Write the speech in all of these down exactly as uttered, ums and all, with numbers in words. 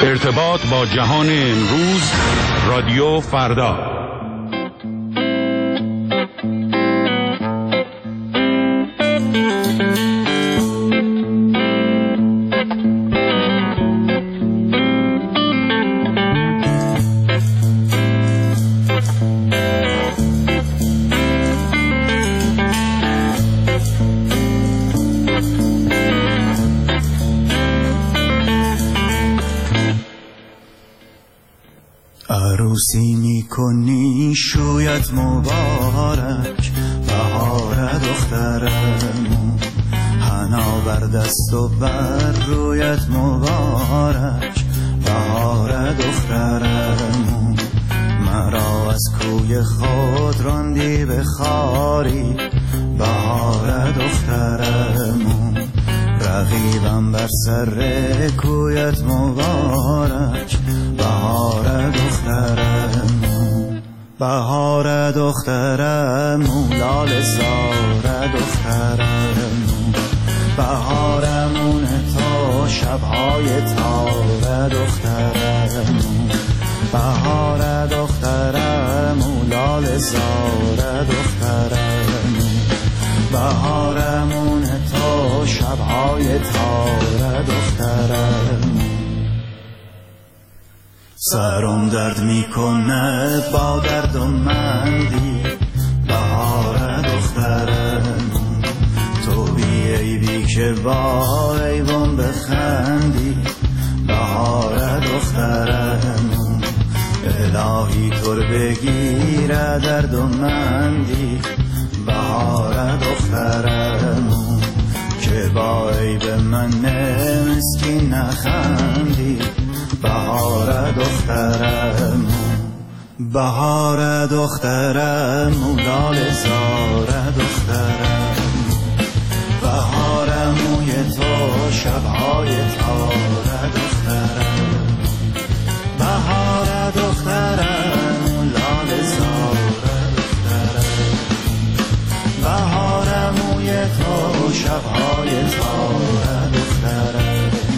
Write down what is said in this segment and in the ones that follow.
ارتباط با جهان امروز، رادیو فردا. عروسی میکنی شویت مبارک، بهار دخترمون، حنا بر دست و بر رویت مبارک، بهار دخترمون. مرا از کوی خود راندی به خاری، بهار دخترمون. رقیبم بر سر کویت مبارک، بهار دخترمون. بهار دخترمون، لاله زار دخترمون. بهارمون تا شبهای تار دخترمون. بهار دخترمون، لاله زار دخترمون. بهارمون تا شبهای تار دخترمون. سرم درد میکنه با درد و مندی، بهار دخترمون. تو بی عیبی که با عیبم بخندی، بهار دخترمون. الهی تو بگیره درد و مندی، بهار دخترمون. که با عیب من مسکین نخندی، بهار دخترمون. بهار دخترمون، لاله زار دخترمون. بهارموی تو شبهای تار دخترمون. بهار دخترمون، لاله زار دخترمون. بهارموی تو شبهای تار دخترمون.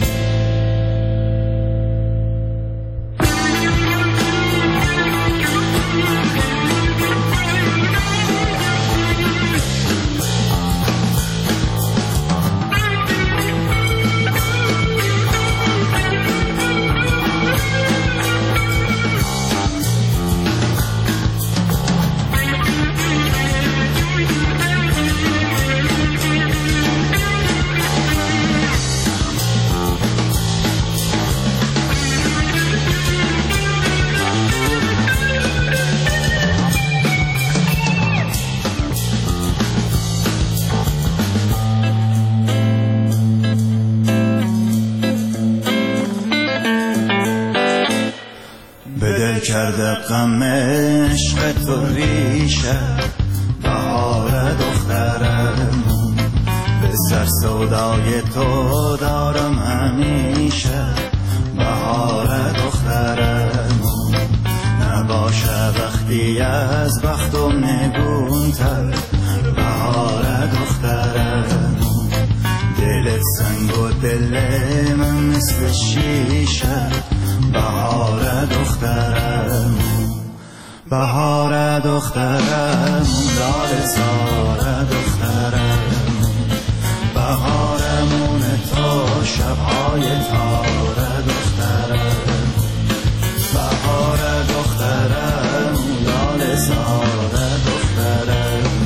کرده غم عشق تو ریشه، بهار دخترمون. به سر سودای تو دارم همیشه، بهار دخترمون. نباشه وقتی از بختم نگونتر، بهار دخترمون. دلت سنگ و دل من مثل شیشه، بهار دخترمون. بهار دخترمون، لاله زار دخترمون. بهارمون تا شبهای تار دخترمون. بهار دخترمون، لاله زار دخترمون.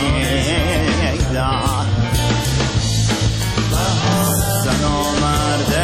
زن و مرد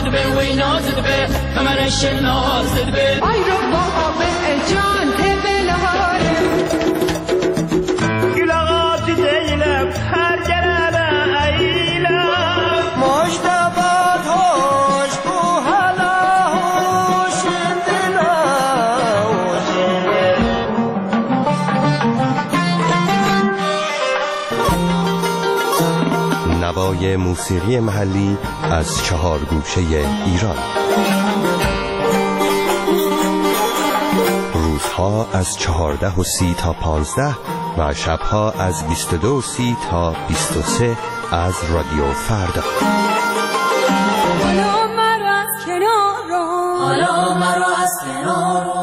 به وی نازد به کمرش نازد به آی رو بابا به جان تبلهاره گلغات دیلم هر جرابه ایلم مجتبات هوش بو حالا هوش دلا نوای موسیقی محلی از چهار گوشه ایران. روزها از چهارده و سی تا پانزده و شبها از بیست و دو و سی تا بیست و سه از رادیو فردا. حالا مرا از کنار رو حالا مرا از کنار رو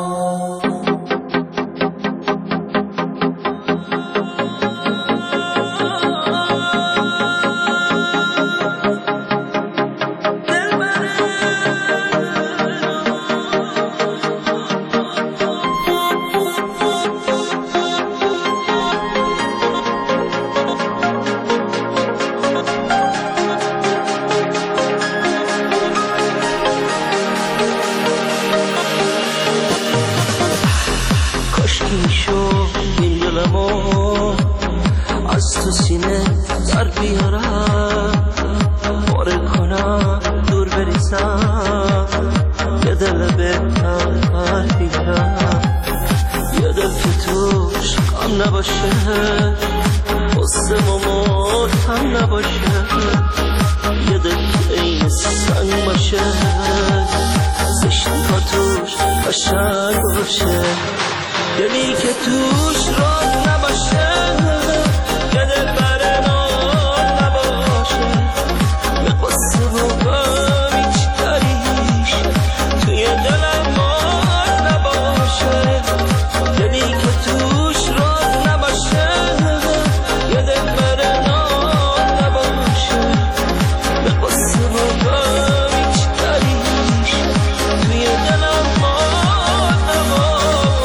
از تو سینه در بیارم پاره کنم دور بریزم یه دل بهتر بیارم یه دل که توش غم نباشه قصه ممات هم نباشه یه دل که این سنگ باشه زشتی ها توش قشنگ باشه دلی که توش راز نباشه یه دل برنار نباشه یه قصه و غم هیچ دریش توی دلم مات نباشه دلی که توش راز نباشه یه دل برنار نباشه یه قصه و غم هیچ دریش توی دلم مات نباشه.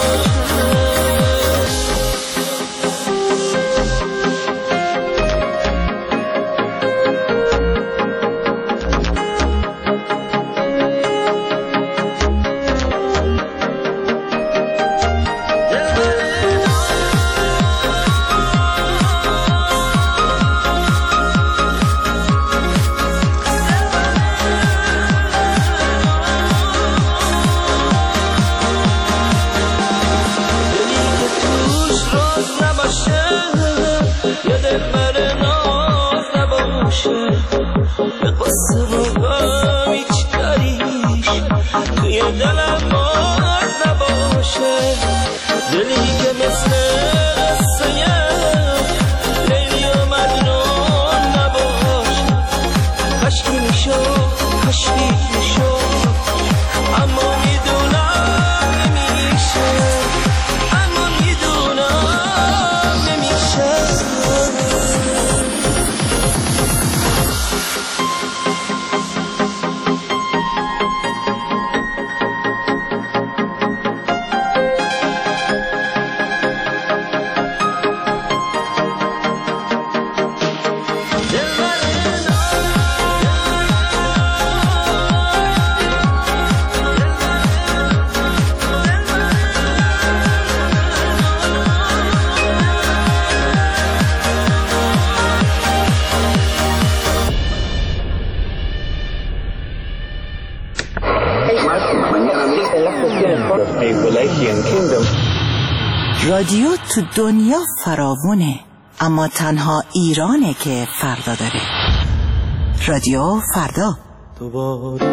رادیو تو دنیا فراوونه، اما تنها ایرانه که فردا داره. رادیو فردا. دوباره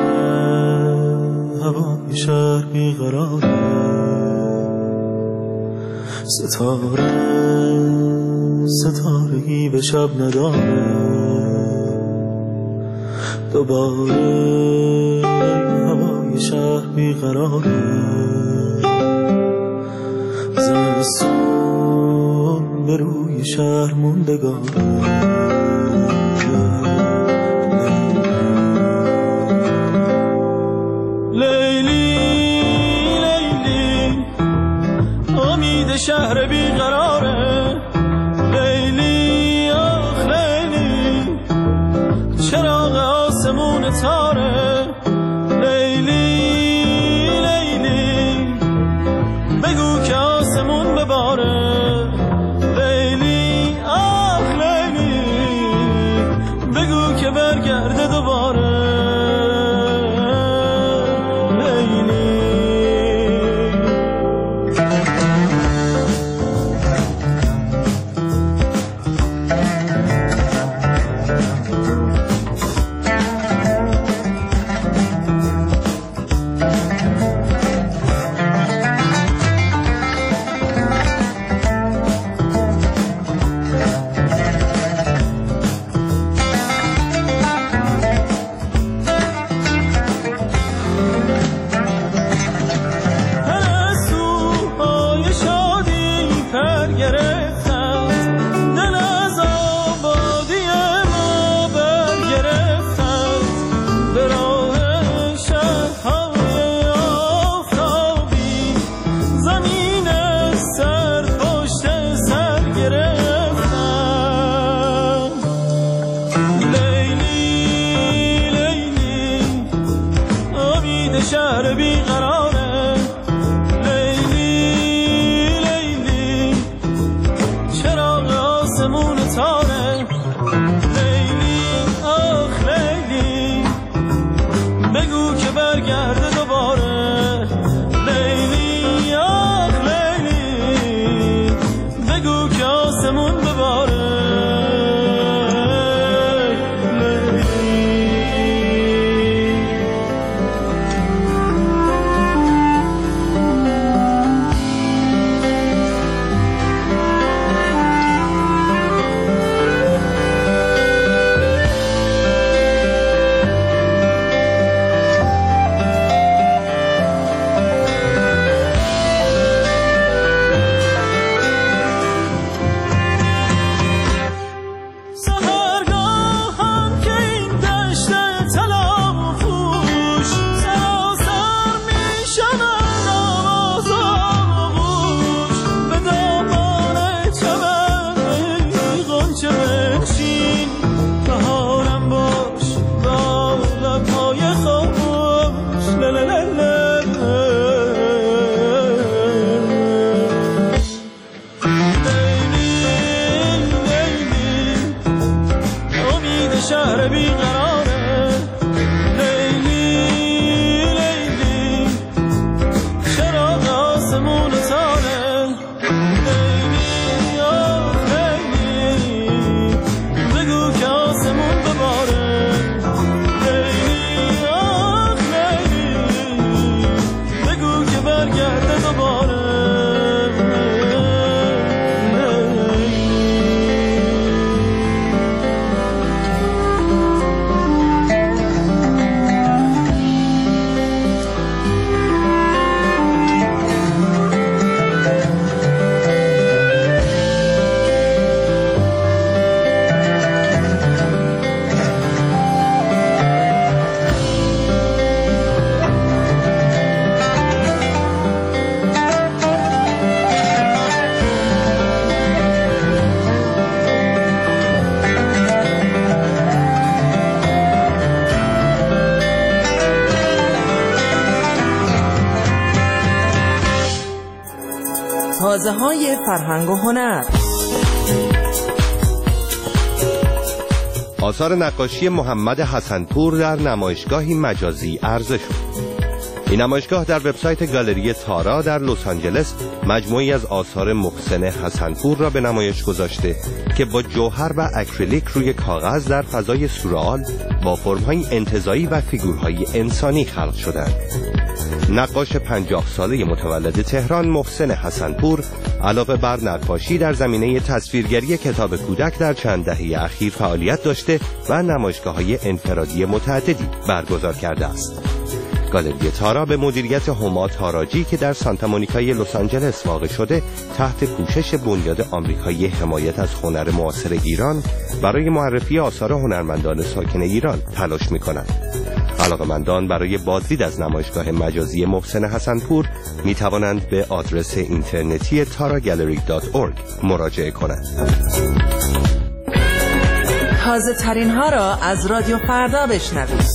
هوای شهر بیقراره، ستاره ستارهی به شب نداره. دوباره هوای شهر بیقراره، زمستون به روی شهر موندگاره. شهر بیقراره، لیلی آخ لیلی، چراغ آسمون تاره، تازه‌های فرهنگ و هنر. آثار نقاشی محمد حسن‌پور در نمایشگاهی مجازی عرضه شد. این نمایشگاه در وبسایت گالری تارا در لس آنجلس مجموعی از آثار محسن حسن‌پور را به نمایش گذاشته که با جوهر و اکریلیک روی کاغذ در فضای سورئال با فرم‌های انتزاعی و فیگورهای انسانی خلق شدند. نقاش پنجاه ساله متولد تهران محسن حسن‌پور علاوه بر نقاشی در زمینه تصویرگری کتاب کودک در چند دهه اخیر فعالیت داشته و نمایشگاه‌های انفرادی متعددی برگزار کرده است. گالری تارا به مدیریت هما تاراجی که در سانتا مونیکای لس آنجلس واقع شده تحت پوشش بنیاد آمریکایی حمایت از هنر معاصر ایران برای معرفی آثار هنرمندان ساکن ایران تلاش می‌کند. علاقه‌مندان برای بازدید از نمایشگاه مجازی محسن حسن‌پور می توانند به آدرس اینترنتی تارا گالری دات اورگ مراجعه کنند. تازه ترین ها را از رادیو فردا بشنوید.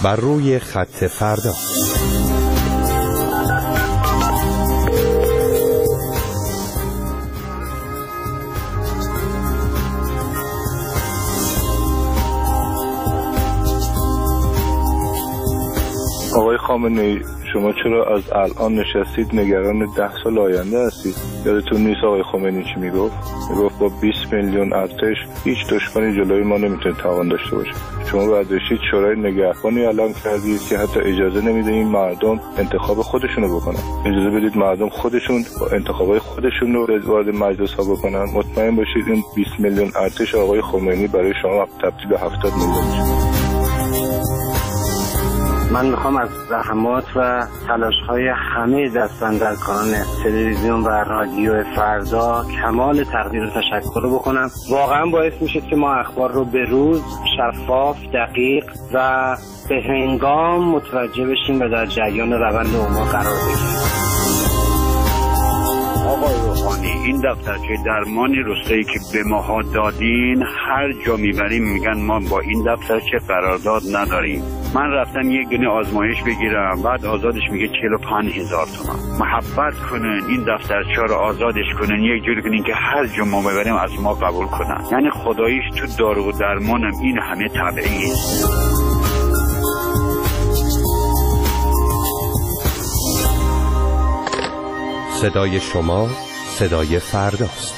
بر روی خط فردا. آقای خامنه‌ای، شما چرا از الان نشستید نگران ده سال آینده هستید؟ یادتون نیست آقای خمینی چی میگفت؟ میگفت با بیست میلیون ارتش هیچ دشمنی جلوی ما نمیتونه توان داشته باشه. شما برداشتید شورای نگهبانی اعلام کردید که حتی اجازه نمیده این مردم انتخاب خودشونو بکنن. اجازه بدید مردم خودشون با انتخابای خودشون رو وارد مجلس ها بکنن. مطمئن باشید این بیست میلیون ارتش آقای خمینی برای شما تبدیل به هفتاد میلیون میشه. من میخوام از زحمات و تلاش‌های همه دستاندرکاران تلویزیون و رادیو فردا کمال تقدیر و تشکر بکنم. واقعا باعث میشه که ما اخبار رو به روز، شفاف، دقیق و به هنگام متوجه بشیم و در جریان روند امور قرار بگیریم. آقای روحانی، این دفترچه درمانی روستایی که به ماها دادین هر جا میبریم میگن ما با این دفترچه قرارداد نداریم. من رفتم یک دونه آزمایش بگیرم، بعد آزادش میگه چهل و پنج هزار تومان. محبت کنن این دفترچه رو آزادش کنن، یک جوری کنین که هر جا ما ببریم از ما قبول کنن. یعنی خداییش تو دارو و درمانم این همه طبیعیه. صدای شما صدای فرداست.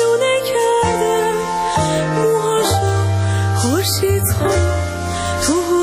تو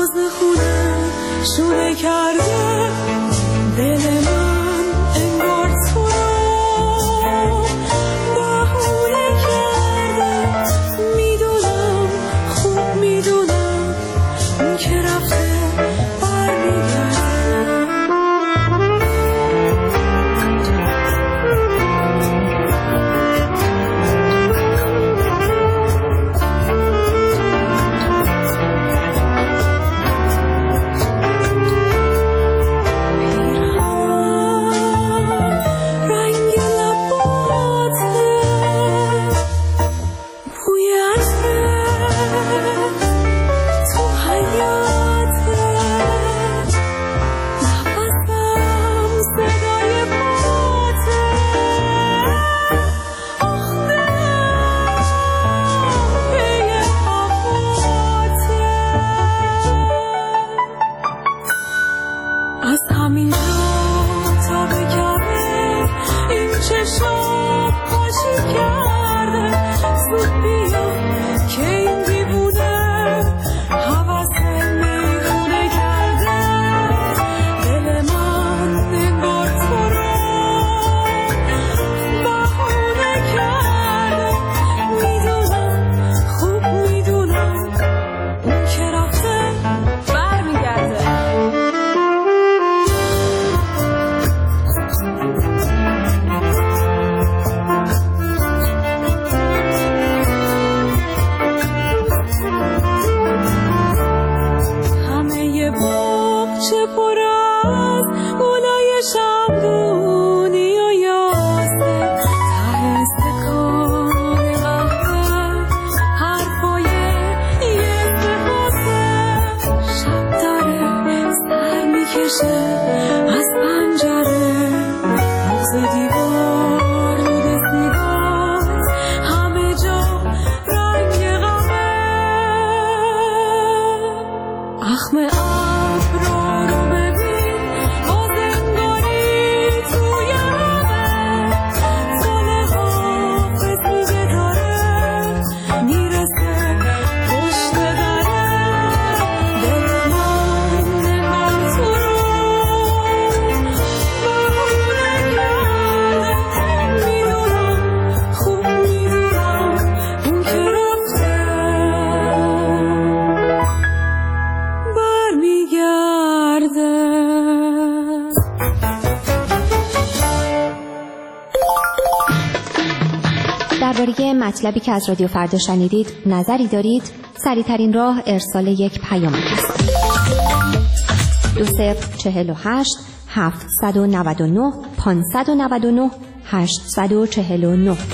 درباره مطلبی که از رادیو فردا شنیدید نظری دارید؟ سریع‌ترین راه ارسال یک پیام است. دو صفر چهل و هشت هفتصد و نود و نه پانصد و نود و نه هشتصد و چهل و نه.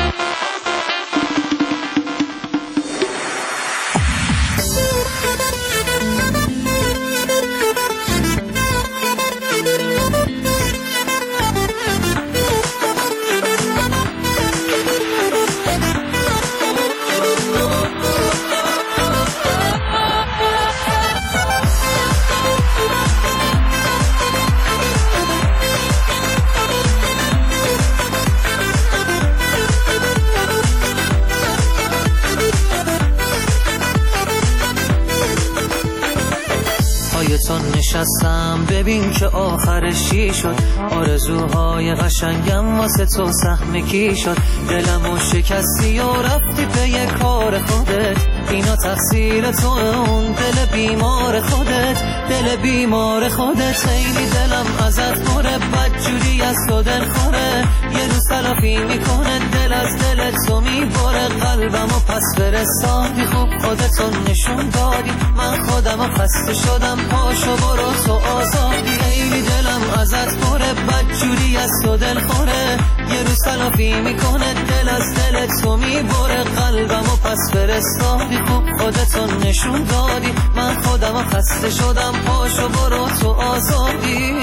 نشستم ببین که آخرش چی شد، آرزوهای قشنگم واسه تو سهم کی شد، دلمو شکستی و رفتی پی کار خودت، اینا تقصیر تو اون دل بیمار خودت، دل بیمار خودت. خیلی دلم ازت پره، بدجوری از تو دل خوره، یه روز تلافی میکنه دل از دل تو میبره، قلبمو پس فرستادی، خوب خودتو نشون دادی، من خودمو خسته شدم، پاشو برو تو آزادی. خیلی دلم ازت پره، بدجوری از تو دل خوره، یه روز تلافی میکنه دل از دل تو میبره، قلبمو پس فرستادی، خوب خودتو نشون دادی، من خودمو خسته شدم، پاشو برو تو آزادی.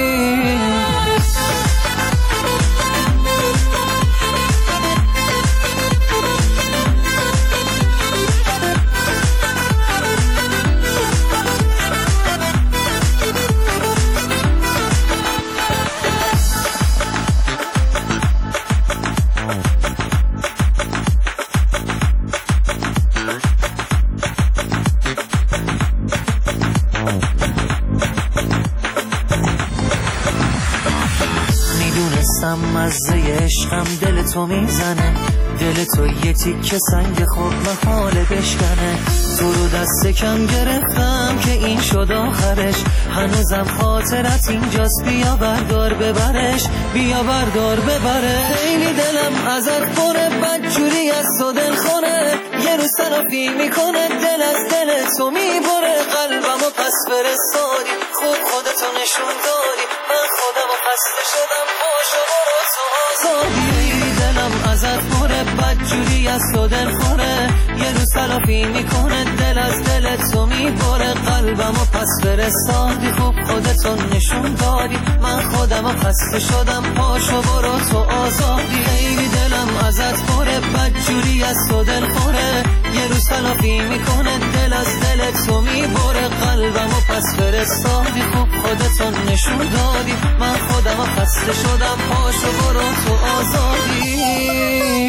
مزه عشقم دل تو میزنه، دل تو یه تیکه سنگ خوب محاله بشکنه، تو رو دست کم گرفتم که این شد آخرش، هنوزم خاطرت اینجاست، بیا بردار ببرش، بیا بردار ببره. خیلی دلم ازت پره، بدجوری از تو دل خونه، یه روز تلافی میکنه دل از دل تو میبره، قلبمو پس فرستادی، خوب خودتو نشون دادی، من خودمو خسته شدم، پاشو برو تو آزادی. دلم ازت پره، بدجوری از تو دل خوره، یه روز تلافی میکنه دل از دل تو میبره، قلبمو پس فرستادی، خوب خودتو نشون دادی، من خودمو خسته شدم، پاشو برو تو آزادی. خیلی دلم ازت پره، بدجوری از تو دل خوره، یه روز تلافی میکنه دل از دل تو میبره، قلبمو پس فرستادی، خوب خودتو نشون دادی، من خودمو خسته شدم، پاشو برو تو آزادی.